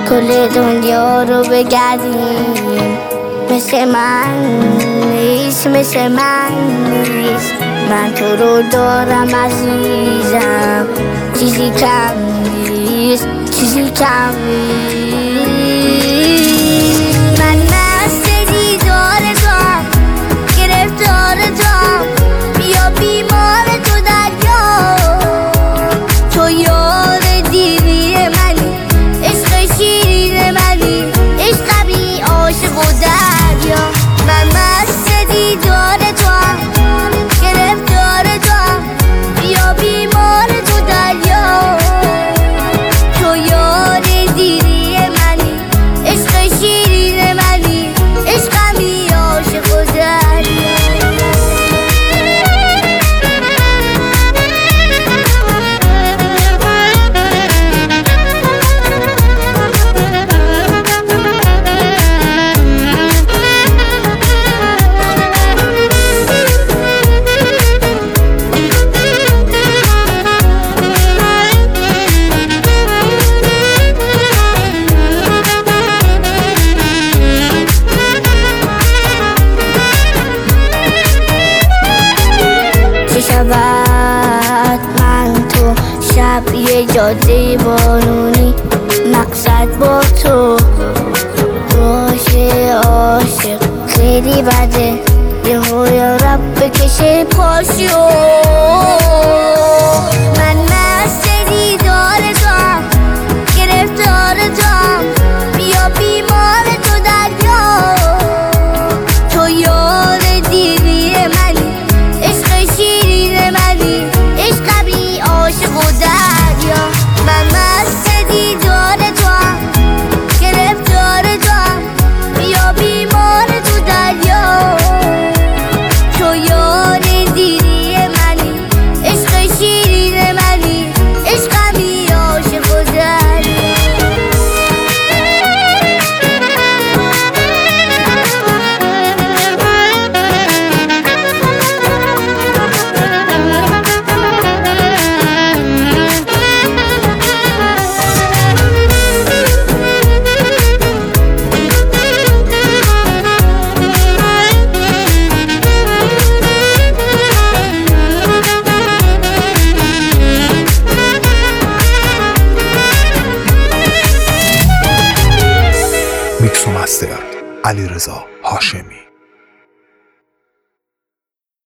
کل دنیا رو بگردیم، مثل من نیست، مثل من نیست. من تو رو دارم عزیزم، چیزی کم نیست، چیزی کم نیست. من مست دیدار توام، گرفتار توام، بیا بیمار تو دریا. تو یار دیوی منی، عشق شیرین منی، عشقمی عاشق و دریا. من مست دیدار توام، گرفتار توام، بیا بیمار تو دریا. تو یار دیوی منی، عشق شیرین منی، عشقمی عاشق و دریا. شود من تو شب یه جاده بارونی، مقصد با تو باشه عاشق. خیلی بده یهو یا رب بکشه پاشو. من مست دیدار توام، گرفتار توام، بیا بیمار تو دریا. تو یار دیوی منی، عشق شیرین منی، عشقمی عاشق و دریا. من مست دیدار توام، گرفتار توام، بیا بیمار تو دریا. تو یار دیوی منی، عشق شیرین منی، عشقمی عاشق و دریا. میکس و مستر علیرضا هاشمی.